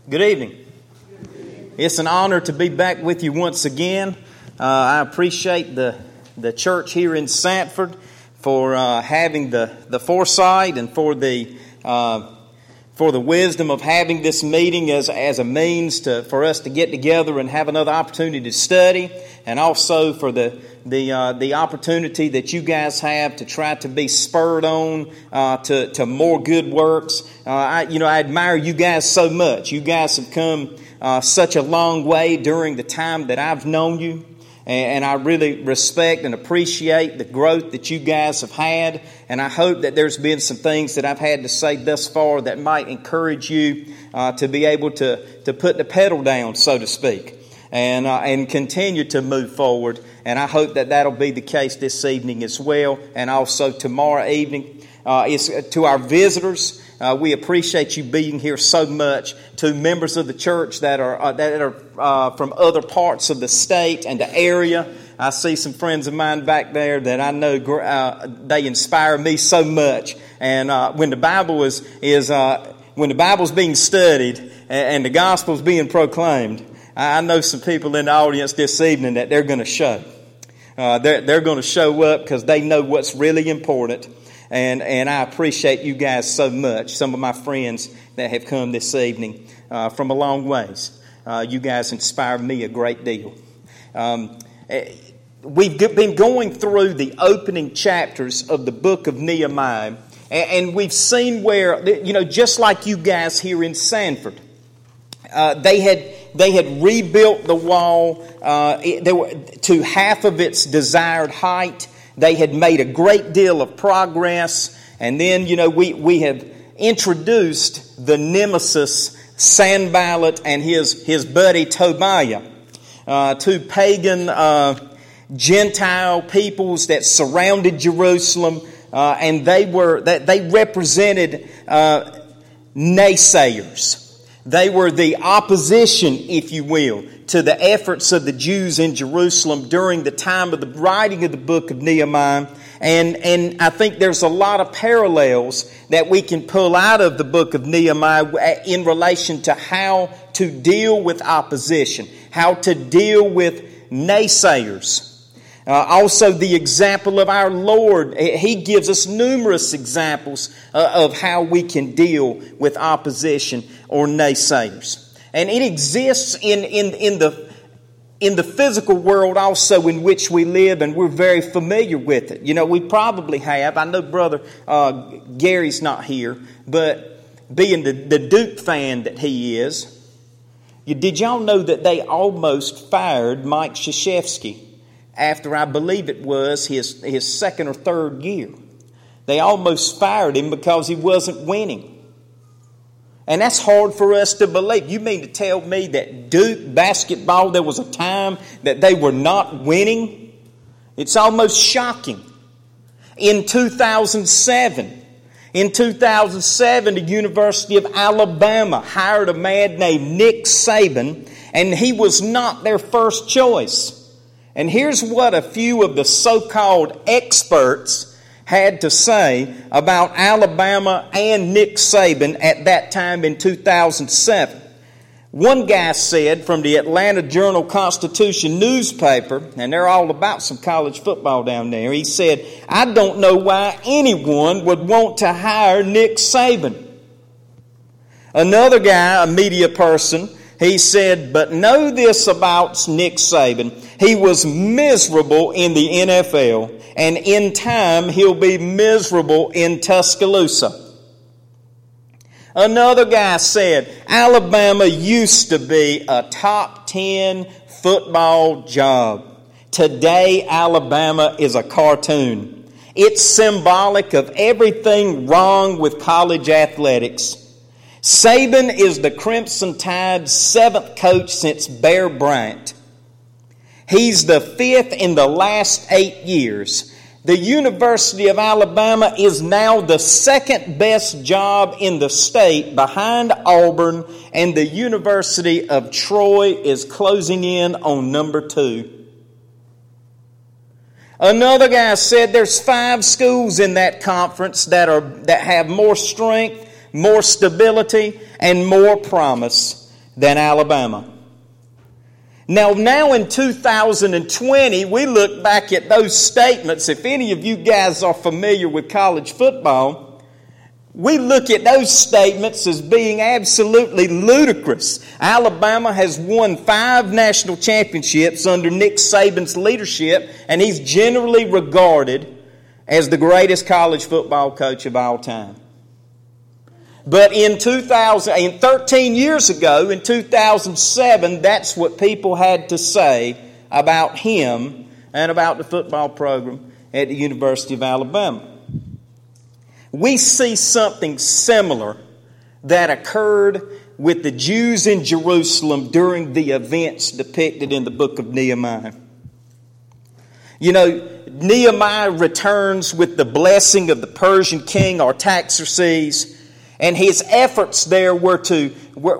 Good evening. It's an honor to be back with you once again. I appreciate the church here in Sanford for having the foresight and for the wisdom of having this meeting as a means for us to get together and have another opportunity to study, and also for the opportunity that you guys have to try to be spurred on to more good works. I admire you guys so much. You guys have come such a long way during the time that I've known you. And I really respect and appreciate the growth that you guys have had. And I hope that there's been some things that I've had to say thus far that might encourage you to be able to put the pedal down, so to speak, and continue to move forward. And I hope that that'll be the case this evening as well, and also tomorrow evening. To our visitors, we appreciate you being here so much. To members of the church that are from other parts of the state and the area, I see some friends of mine back there that I know they inspire me so much. And when the Bible when the Bible's being studied and the gospel's being proclaimed, I know some people in the audience this evening that they're going to show. They're going to show up because they know what's really important. And I appreciate you guys so much. Some of my friends that have come this evening from a long ways. You guys inspire me a great deal. We've been going through the opening chapters of the book of Nehemiah. And we've seen where, just like you guys here in Sanford, they had rebuilt the wall to half of its desired height. They had made a great deal of progress. And then, we have introduced the nemesis, Sanballat, and his buddy Tobiah, two pagan Gentile peoples that surrounded Jerusalem. And they represented naysayers. They were the opposition, if you will, to the efforts of the Jews in Jerusalem during the time of the writing of the book of Nehemiah. And I think there's a lot of parallels that we can pull out of the book of Nehemiah in relation to how to deal with opposition, how to deal with naysayers. Also, the example of our Lord, He gives us numerous examples of how we can deal with opposition or naysayers. And it exists in the physical world also in which we live, and we're very familiar with it. We probably have. I know Brother Gary's not here, but being the Duke fan that he is, did y'all know that they almost fired Mike Krzyzewski after, I believe it was, his second or third year? They almost fired him because he wasn't winning. And that's hard for us to believe. You mean to tell me that Duke basketball, there was a time that they were not winning? It's almost shocking. In 2007, the University of Alabama hired a man named Nick Saban, and he was not their first choice. And here's what a few of the so-called experts had to say about Alabama and Nick Saban at that time in 2007. One guy said from the Atlanta Journal-Constitution newspaper, and they're all about some college football down there, he said, "I don't know why anyone would want to hire Nick Saban." Another guy, a media person, he said, "But know this about Nick Saban. He was miserable in the NFL, and in time he'll be miserable in Tuscaloosa." Another guy said, "Alabama used to be a top 10 football job. Today Alabama is a cartoon. It's symbolic of everything wrong with college athletics. Saban is the Crimson Tide's 7th coach since Bear Bryant. He's the 5th in the last 8 years. The University of Alabama is now the 2nd best job in the state behind Auburn, and the University of Troy is closing in on number 2. Another guy said there's 5 schools in that conference that have more strength, more stability, and more promise. than Alabama. Now in 2020, we look back at those statements. If any of you guys are familiar with college football, we look at those statements as being absolutely ludicrous. Alabama has won 5 national championships under Nick Saban's leadership, and he's generally regarded as the greatest college football coach of all time. But in 13 years ago, in 2007, that's what people had to say about him and about the football program at the University of Alabama. We see something similar that occurred with the Jews in Jerusalem during the events depicted in the book of Nehemiah. You know, Nehemiah returns with the blessing of the Persian king Artaxerxes, and his efforts there were to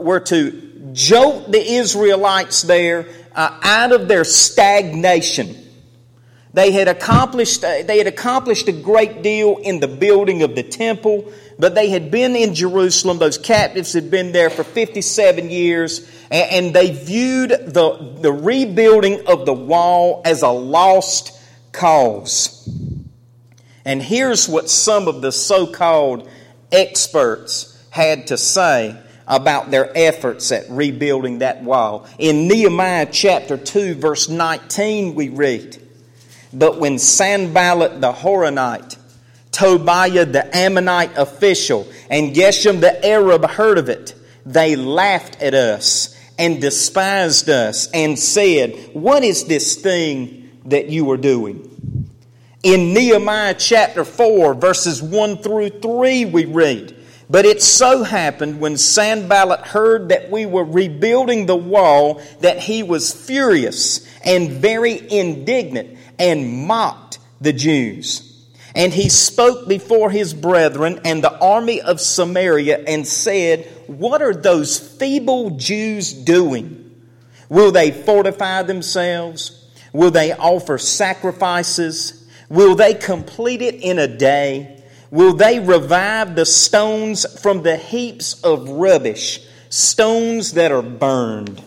jolt the Israelites there out of their stagnation. They had accomplished a great deal in the building of the temple, but they had been in Jerusalem. Those captives had been there for 57 years, and they viewed the rebuilding of the wall as a lost cause. And here's what some of the so-called experts had to say about their efforts at rebuilding that wall. In Nehemiah chapter 2, verse 19, we read, "But when Sanballat the Horonite, Tobiah the Ammonite official, and Geshem the Arab heard of it, they laughed at us and despised us and said, 'What is this thing that you are doing?'" In Nehemiah chapter 4, verses 1 through 3, we read, "But it so happened when Sanballat heard that we were rebuilding the wall that he was furious and very indignant and mocked the Jews. And he spoke before his brethren and the army of Samaria and said, 'What are those feeble Jews doing? Will they fortify themselves? Will they offer sacrifices? Will they complete it in a day? Will they revive the stones from the heaps of rubbish, stones that are burned?'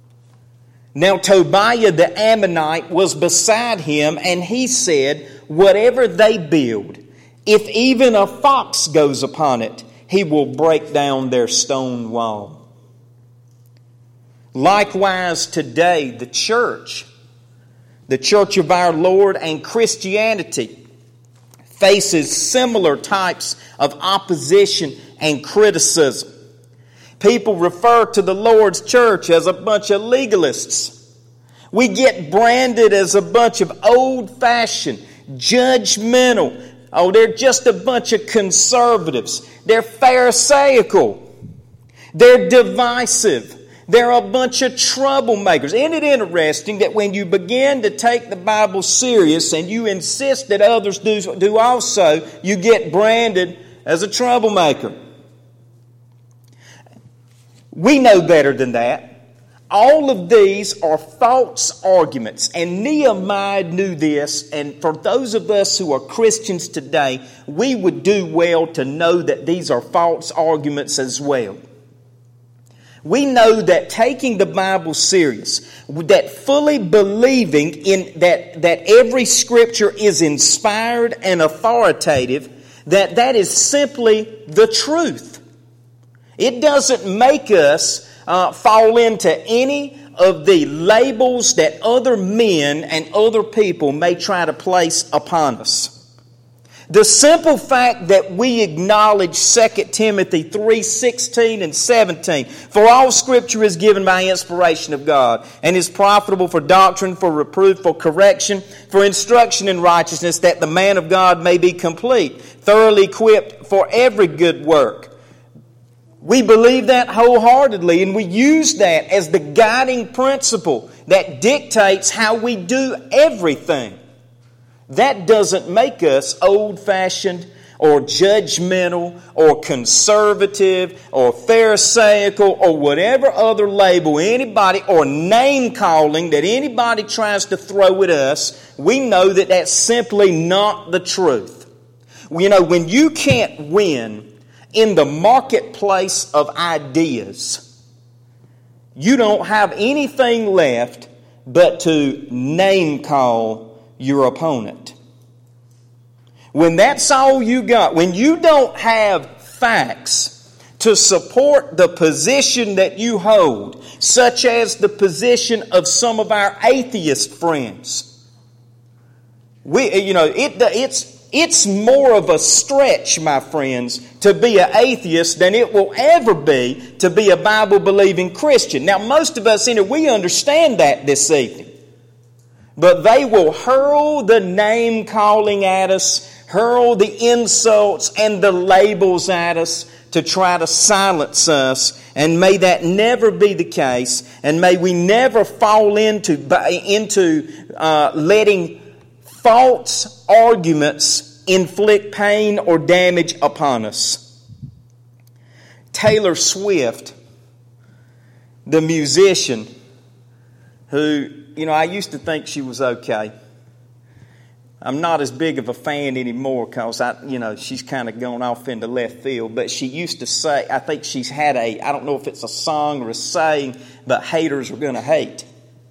Now Tobiah the Ammonite was beside him, and he said, 'Whatever they build, if even a fox goes upon it, he will break down their stone wall.'" Likewise today, the church of our Lord and Christianity faces similar types of opposition and criticism. People refer to the Lord's church as a bunch of legalists. We get branded as a bunch of old-fashioned, judgmental. Oh, they're just a bunch of conservatives. They're pharisaical. They're divisive. They're a bunch of troublemakers. Isn't it interesting that when you begin to take the Bible serious and you insist that others do also, you get branded as a troublemaker? We know better than that. All of these are false arguments, and Nehemiah knew this, and for those of us who are Christians today, we would do well to know that these are false arguments as well. We know that taking the Bible serious, that fully believing in that every Scripture is inspired and authoritative, that is simply the truth. It doesn't make us fall into any of the labels that other men and other people may try to place upon us. The simple fact that we acknowledge 2 Timothy 3:16 and 17, "For all Scripture is given by inspiration of God, and is profitable for doctrine, for reproof, for correction, for instruction in righteousness, that the man of God may be complete, thoroughly equipped for every good work." We believe that wholeheartedly, and we use that as the guiding principle that dictates how we do everything. That doesn't make us old-fashioned or judgmental or conservative or pharisaical or whatever other label anybody or name-calling that anybody tries to throw at us. We know that that's simply not the truth. You know, when you can't win in the marketplace of ideas, you don't have anything left but to name call your opponent. When that's all you got, when you don't have facts to support the position that you hold, such as the position of some of our atheist friends, it's more of a stretch, my friends, to be an atheist than it will ever be to be a Bible-believing Christian. Now, most of us in here, we understand that this evening. But they will hurl the name-calling at us, hurl the insults and the labels at us to try to silence us. And may that never be the case. And may we never fall into letting false arguments inflict pain or damage upon us. Taylor Swift, the musician, who, I used to think she was okay. I'm not as big of a fan anymore because, she's kind of gone off into left field. But she used to say, I think she's had I don't know if it's a song or a saying, but haters are going to hate.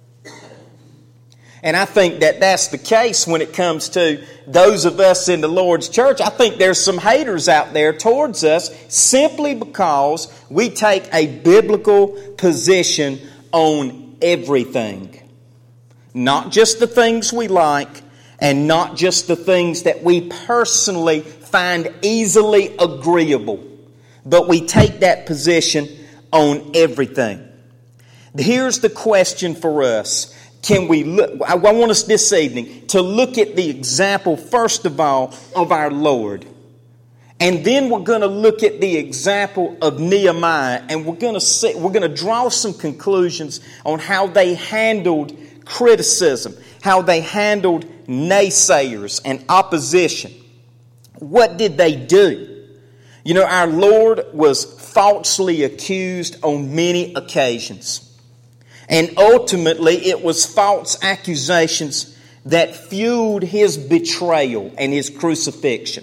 And I think that that's the case when it comes to those of us in the Lord's church. I think there's some haters out there towards us simply because we take a biblical position on everything. Not just the things we like and not just the things that we personally find easily agreeable. But we take that position on everything. Here's the question for us. Can we look? I want us this evening to look at the example, first of all, of our Lord. And then we're going to look at the example of Nehemiah, and we're going to draw some conclusions on how they handled criticism, how they handled naysayers and opposition. What did they do? Our Lord was falsely accused on many occasions. And ultimately, it was false accusations that fueled his betrayal and his crucifixion.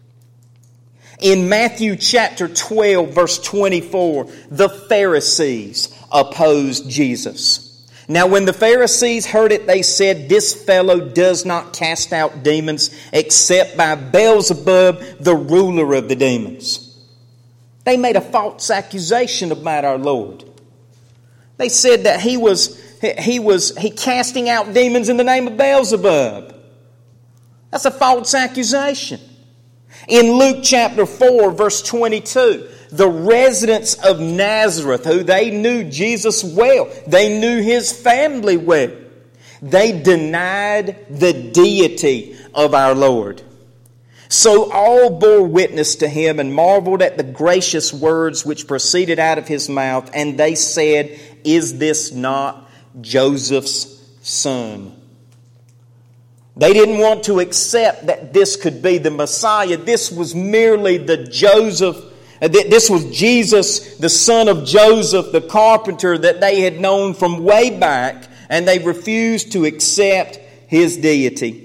In Matthew chapter 12, verse 24, the Pharisees opposed Jesus. Now, when the Pharisees heard it, they said, "This fellow does not cast out demons except by Beelzebub, the ruler of the demons." They made a false accusation about our Lord. They said that he casting out demons in the name of Beelzebub. That's a false accusation. In Luke chapter 4, verse 22, the residents of Nazareth, who they knew Jesus well, they knew his family well, they denied the deity of our Lord. So all bore witness to him and marveled at the gracious words which proceeded out of his mouth. And they said, "Is this not Joseph's son?" They didn't want to accept that this could be the Messiah. This was merely this was Jesus, the son of Joseph, the carpenter that they had known from way back. And they refused to accept his deity.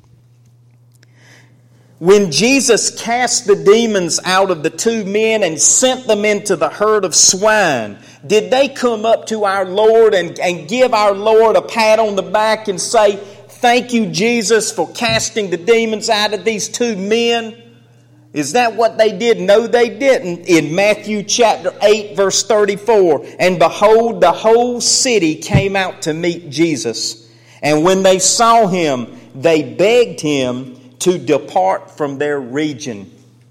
When Jesus cast the demons out of the two men and sent them into the herd of swine, did they come up to our Lord and give our Lord a pat on the back and say, "Thank you, Jesus, for casting the demons out of these two men"? Is that what they did? No, they didn't. In Matthew chapter 8, verse 34, "And behold, the whole city came out to meet Jesus. And when they saw him, they begged him to depart from their region."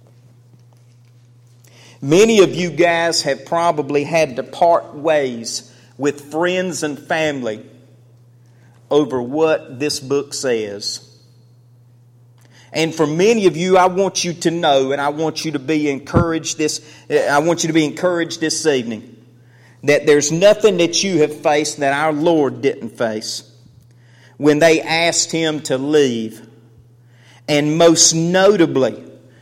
Many of you guys have probably had to part ways with friends and family over what this book says. And for many of you, I want you to know, and I want you to be encouraged this evening, that there's nothing that you have faced that our Lord didn't face. When they asked him to leave, and most notably,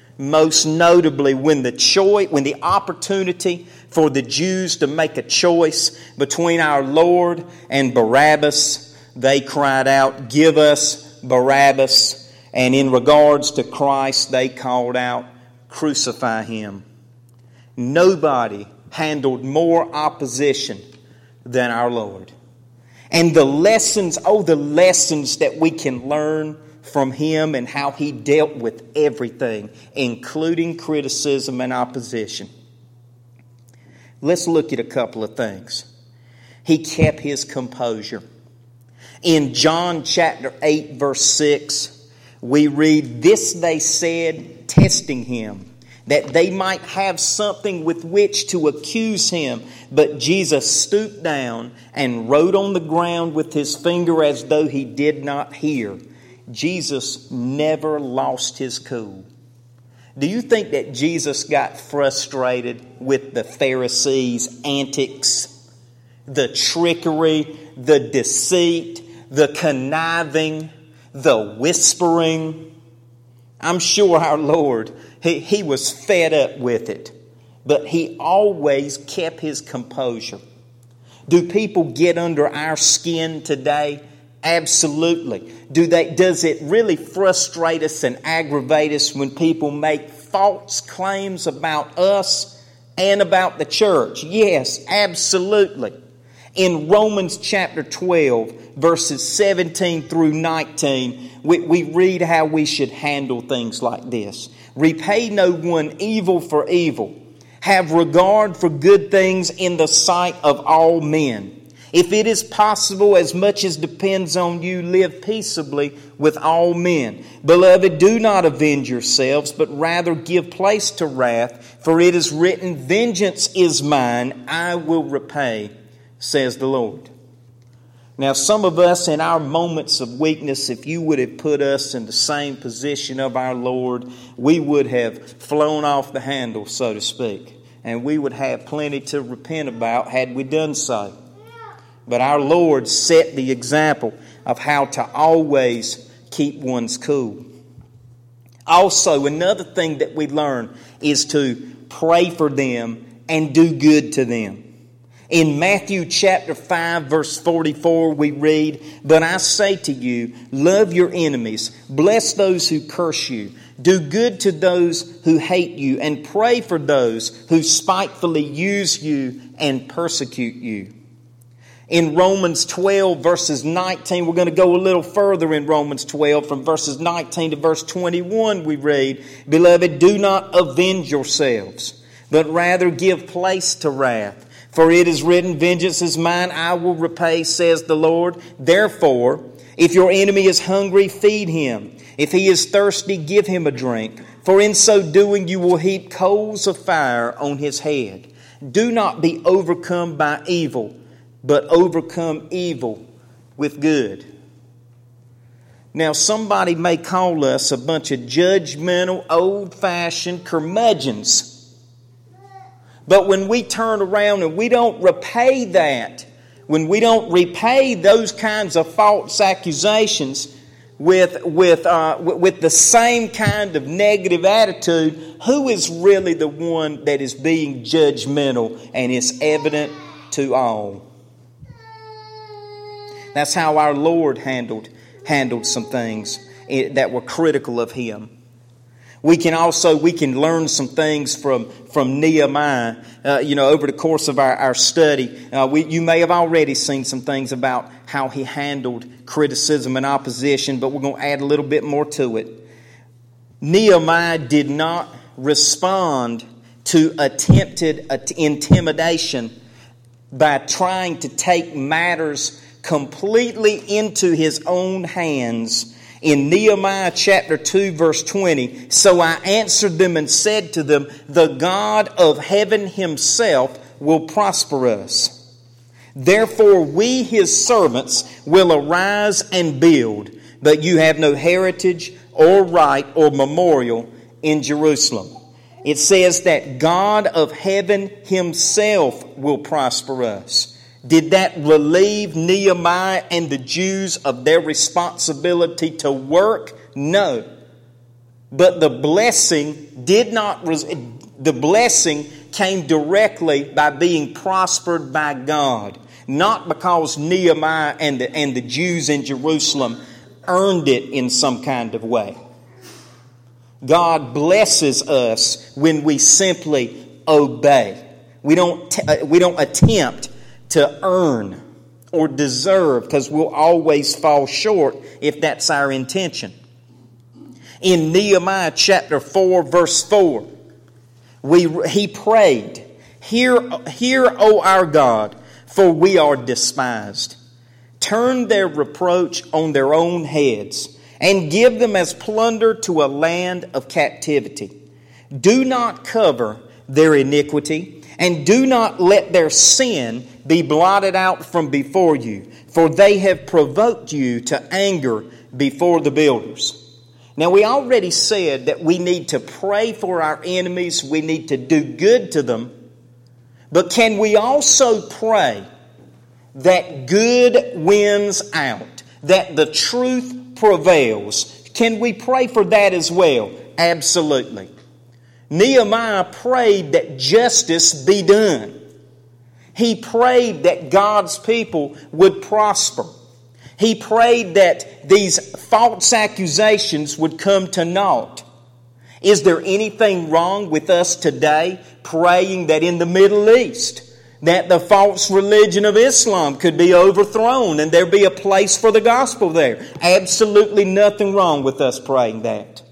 when the opportunity for the Jews to make a choice between our Lord and Barabbas, they cried out, "Give us Barabbas." And in regards to Christ, they called out, "Crucify him." Nobody handled more opposition than our Lord. And the lessons that we can learn from Him and how He dealt with everything, including criticism and opposition. Let's look at a couple of things. He kept His composure. In John chapter 8, verse 6, we read, "This they said, testing Him, that they might have something with which to accuse Him. But Jesus stooped down and wrote on the ground with His finger as though He did not hear." Jesus never lost His cool. Do you think that Jesus got frustrated with the Pharisees' antics, the trickery, the deceit, the conniving, the whispering? I'm sure our Lord, He was fed up with it, but He always kept His composure. Do people get under our skin today? Absolutely. Does it really frustrate us and aggravate us when people make false claims about us and about the church? Yes, absolutely. In Romans chapter 12, verses 17 through 19, we read how we should handle things like this. "Repay no one evil for evil. Have regard for good things in the sight of all men. If it is possible, as much as depends on you, live peaceably with all men. Beloved, do not avenge yourselves, but rather give place to wrath. For it is written, 'Vengeance is mine, I will repay,' says the Lord." Now, some of us in our moments of weakness, if you would have put us in the same position of our Lord, we would have flown off the handle, so to speak. And we would have plenty to repent about had we done so. But our Lord set the example of how to always keep one's cool. Also, another thing that we learn is to pray for them and do good to them. In Matthew chapter 5, verse 44, we read, "But I say to you, love your enemies, bless those who curse you, do good to those who hate you, and pray for those who spitefully use you and persecute you." In Romans 12, verses 19, we're going to go a little further in Romans 12. From verses 19 to verse 21, we read, "Beloved, do not avenge yourselves, but rather give place to wrath. For it is written, 'Vengeance is mine, I will repay, says the Lord.' Therefore, if your enemy is hungry, feed him. If he is thirsty, give him a drink. For in so doing, you will heap coals of fire on his head. Do not be overcome by evil, but overcome evil with good." Now, somebody may call us a bunch of judgmental, old-fashioned curmudgeons. But when we turn around and we don't repay that, when we don't repay those kinds of false accusations with the same kind of negative attitude, who is really the one that is being judgmental and is evident to all? That's how our Lord handled some things that were critical of Him. We can learn some things from Nehemiah. Over the course of our study, you may have already seen some things about how he handled criticism and opposition, but we're going to add a little bit more to it. Nehemiah did not respond to attempted intimidation by trying to take matters completely into his own hands. In Nehemiah chapter 2, verse 20, "So I answered them and said to them, 'The God of heaven Himself will prosper us. Therefore we, His servants, will arise and build. But you have no heritage or right or memorial in Jerusalem.'" It says that God of heaven Himself will prosper us. Did that relieve Nehemiah and the Jews of their responsibility to work? No. But the blessing came directly by being prospered by God, not because Nehemiah and the Jews in Jerusalem earned it in some kind of way. God blesses us when we simply obey. We don't attempt to earn or deserve, because we'll always fall short if that's our intention. In Nehemiah chapter 4, verse 4, he prayed, Hear, O our God, for we are despised. Turn their reproach on their own heads, and give them as plunder to a land of captivity. Do not cover their iniquity, and do not let their sin be blotted out from before you, for they have provoked you to anger before the builders. Now, we already said that we need to pray for our enemies, we need to do good to them, but can we also pray that good wins out, that the truth prevails? Can we pray for that as well? Absolutely. Nehemiah prayed that justice be done. He prayed that God's people would prosper. He prayed that these false accusations would come to naught. Is there anything wrong with us today praying that in the Middle East, that the false religion of Islam could be overthrown and there be a place for the gospel there? Absolutely nothing wrong with us praying that.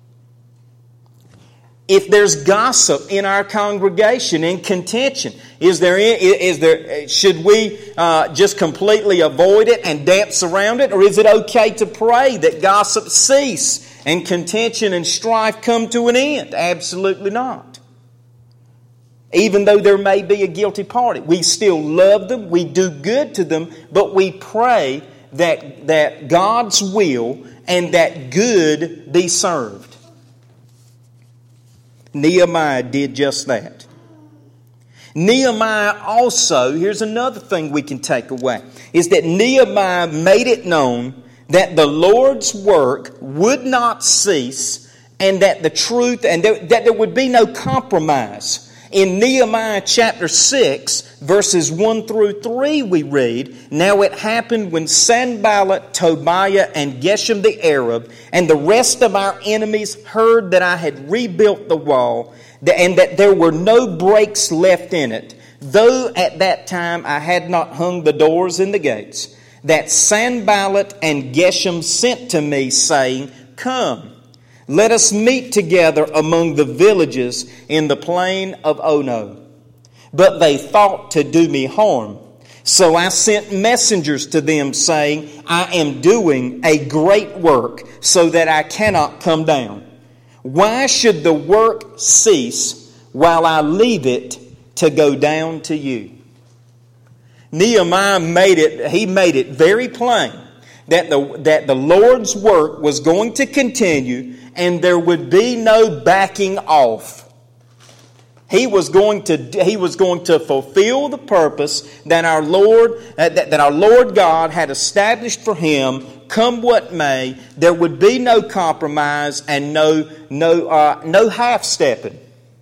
If there's gossip in our congregation and contention, should we just completely avoid it and dance around it? Or is it okay to pray that gossip cease and contention and strife come to an end? Absolutely not. Even though there may be a guilty party, we still love them, we do good to them, but we pray that God's will and that good be served. Nehemiah did just that. Nehemiah also, here's another thing we can take away, is that Nehemiah made it known that the Lord's work would not cease, and that the truth, and that there would be no compromise. In Nehemiah chapter 6, verses 1 through 3, we read, Now it happened when Sanballat, Tobiah, and Geshem the Arab, and the rest of our enemies heard that I had rebuilt the wall, and that there were no breaks left in it, though at that time I had not hung the doors and the gates, that Sanballat and Geshem sent to me, saying, Come, let us meet together among the villages in the plain of Ono. But they thought to do me harm. So I sent messengers to them, saying, I am doing a great work, so that I cannot come down. Why should the work cease while I leave it to go down to you? Nehemiah made it very plain that the Lord's work was going to continue, and there would be no backing off. He was going to fulfill the purpose that our Lord God had established for him. Come what may, there would be no compromise and no half-stepping.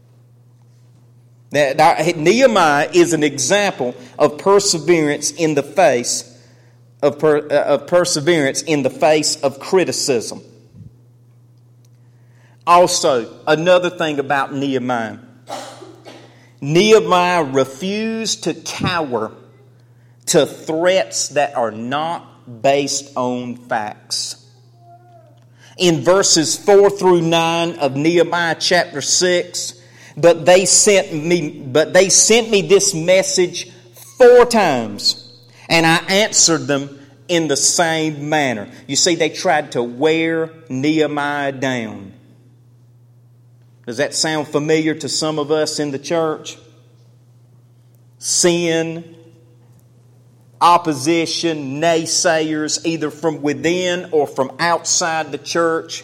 Nehemiah is an example of perseverance in the face of criticism. Also, another thing about Nehemiah. Nehemiah refused to cower to threats that are not based on facts. In verses 4 through 9 of Nehemiah chapter 6, but they sent me this message 4 times, and I answered them in the same manner. You see, they tried to wear Nehemiah down. Does that sound familiar to some of us in the church? Sin, opposition, naysayers, either from within or from outside the church.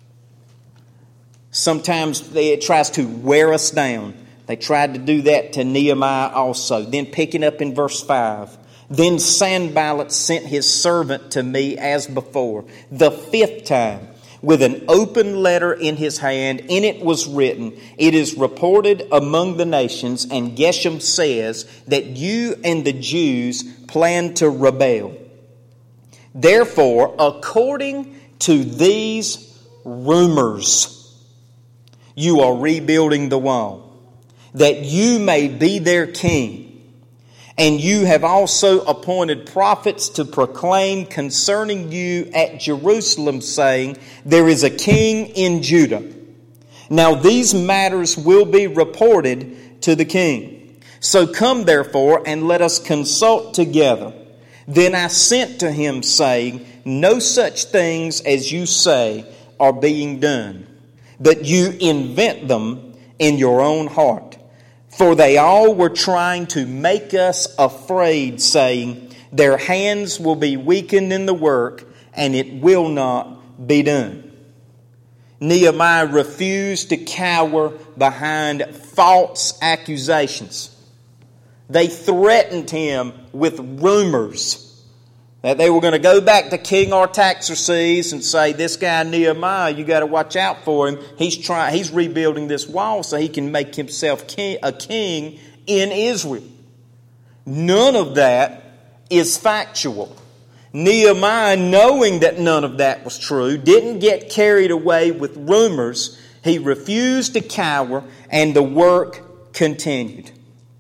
Sometimes it tries to wear us down. They tried to do that to Nehemiah also. Then picking up in verse 5. Then Sanballat sent his servant to me as before, the 5th time, with an open letter in his hand. In it was written, It is reported among the nations, and Geshem says that you and the Jews plan to rebel. Therefore, according to these rumors, you are rebuilding the wall, that you may be their king. And you have also appointed prophets to proclaim concerning you at Jerusalem, saying, there is a king in Judah. Now these matters will be reported to the king. So come therefore, and let us consult together. Then I sent to him, saying, no such things as you say are being done, but you invent them in your own heart. For they all were trying to make us afraid, saying, their hands will be weakened in the work, and it will not be done. Nehemiah refused to cower behind false accusations. They threatened him with rumors that they were going to go back to King Artaxerxes and say, this guy Nehemiah, you got to watch out for him. He's rebuilding this wall so he can make himself a king in Israel. None of that is factual. Nehemiah, knowing that none of that was true, didn't get carried away with rumors. He refused to cower, and the work continued.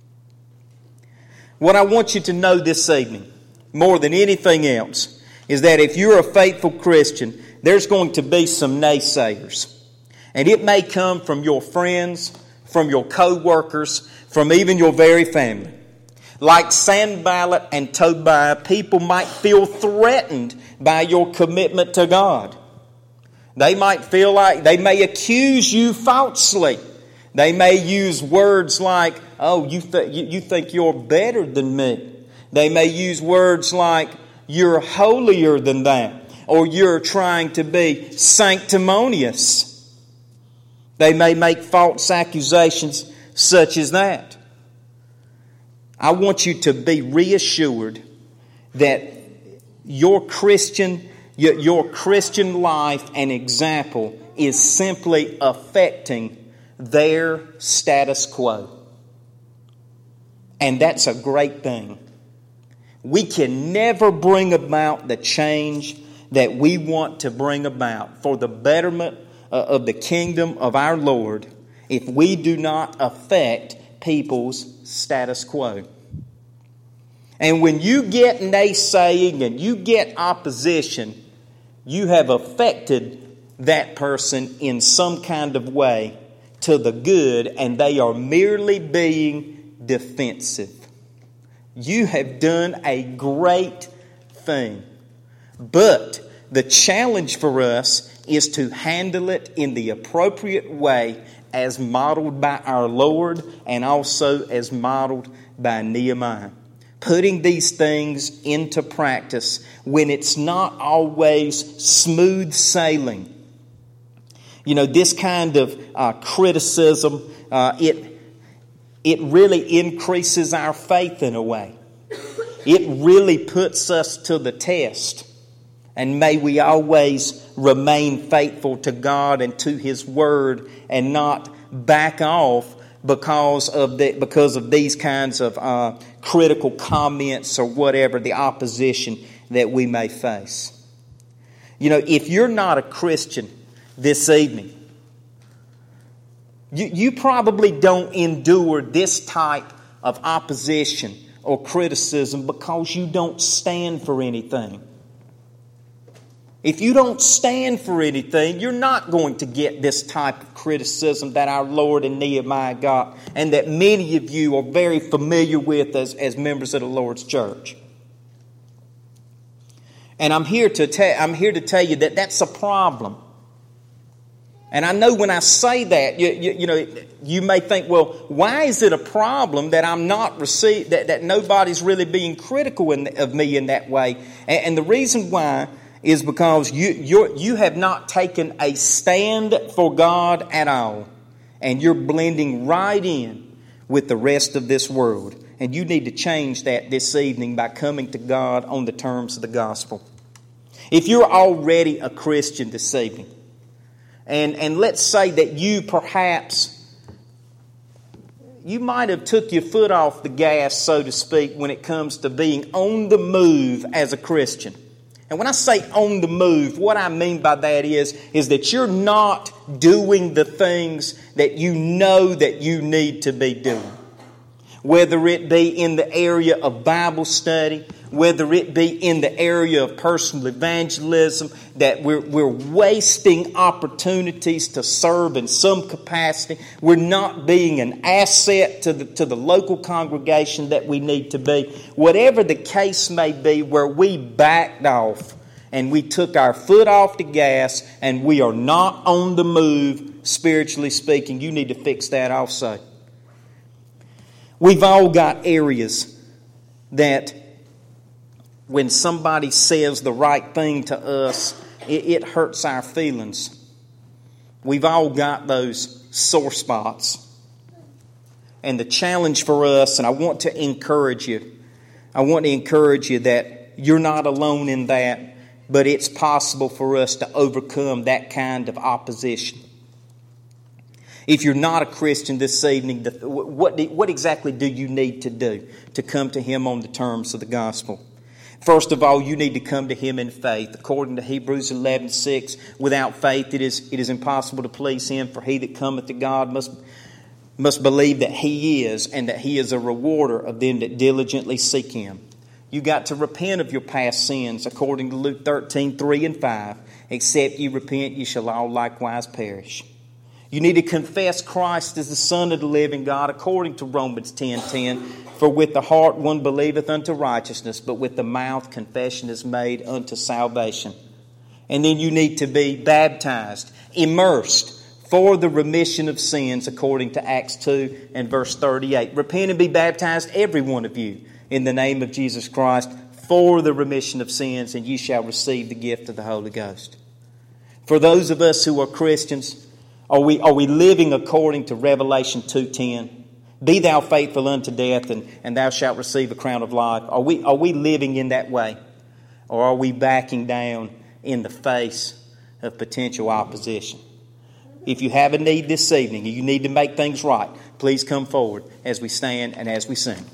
What I want you to know this evening, more than anything else, is that if you're a faithful Christian, there's going to be some naysayers. And it may come from your friends, from your co-workers, from even your very family. Like Sanballat and Tobiah, people might feel threatened by your commitment to God. They might feel like they may accuse you falsely. They may use words like, oh, you think you're better than me. They may use words like, you're holier than that, or you're trying to be sanctimonious. They may make false accusations such as that. I want you to be reassured that your Christian life and example is simply affecting their status quo. And that's a great thing. We can never bring about the change that we want to bring about for the betterment of the kingdom of our Lord if we do not affect people's status quo. And when you get naysaying and you get opposition, you have affected that person in some kind of way to the good, and they are merely being defensive. You have done a great thing. But the challenge for us is to handle it in the appropriate way as modeled by our Lord and also as modeled by Nehemiah. Putting these things into practice when it's not always smooth sailing. You know, this kind of criticism, it really increases our faith in a way. It really puts us to the test. And may we always remain faithful to God and to His Word and not back off because of these kinds of critical comments or whatever, the opposition that we may face. You know, if you're not a Christian this evening, you probably don't endure this type of opposition or criticism because you don't stand for anything. If you don't stand for anything, you're not going to get this type of criticism that our Lord and Nehemiah got and that many of you are very familiar with as members of the Lord's church. And I'm here to tell you that that's a problem. And I know when I say that, you may think, well, why is it a problem that I'm not received, that nobody's really being critical of me in that way? And the reason why is because you have not taken a stand for God at all. And you're blending right in with the rest of this world. And you need to change that this evening by coming to God on the terms of the gospel. If you're already a Christian this evening, and let's say that you might have took your foot off the gas, so to speak, when it comes to being on the move as a Christian. And when I say on the move, what I mean by that is that you're not doing the things that you know that you need to be doing. Whether it be in the area of Bible study, whether it be in the area of personal evangelism, that we're wasting opportunities to serve in some capacity. We're not being an asset to the local congregation that we need to be. Whatever the case may be, where we backed off and we took our foot off the gas and we are not on the move, spiritually speaking, you need to fix that also. We've all got areas that when somebody says the right thing to us, it hurts our feelings. We've all got those sore spots. And the challenge for us, and I want to encourage you that you're not alone in that, but it's possible for us to overcome that kind of opposition. If you're not a Christian this evening, what exactly do you need to do to come to Him on the terms of the gospel? First of all, you need to come to Him in faith. According to Hebrews 11:6, without faith it is impossible to please Him, for he that cometh to God must believe that He is, and that He is a rewarder of them that diligently seek Him. You got to repent of your past sins, according to Luke 13:3 and 5. Except ye repent, ye shall all likewise perish. You need to confess Christ as the Son of the living God, according to Romans 10:10. For with the heart one believeth unto righteousness, but with the mouth confession is made unto salvation. And then you need to be baptized, immersed, for the remission of sins, according to Acts 2 and verse 38. Repent and be baptized, every one of you, in the name of Jesus Christ, for the remission of sins, and ye shall receive the gift of the Holy Ghost. For those of us who are Christians, are we living according to Revelation 2:10? Be thou faithful unto death, and thou shalt receive a crown of life. Are we living in that way? Or are we backing down in the face of potential opposition? If you have a need this evening and you need to make things right, please come forward as we stand and as we sing.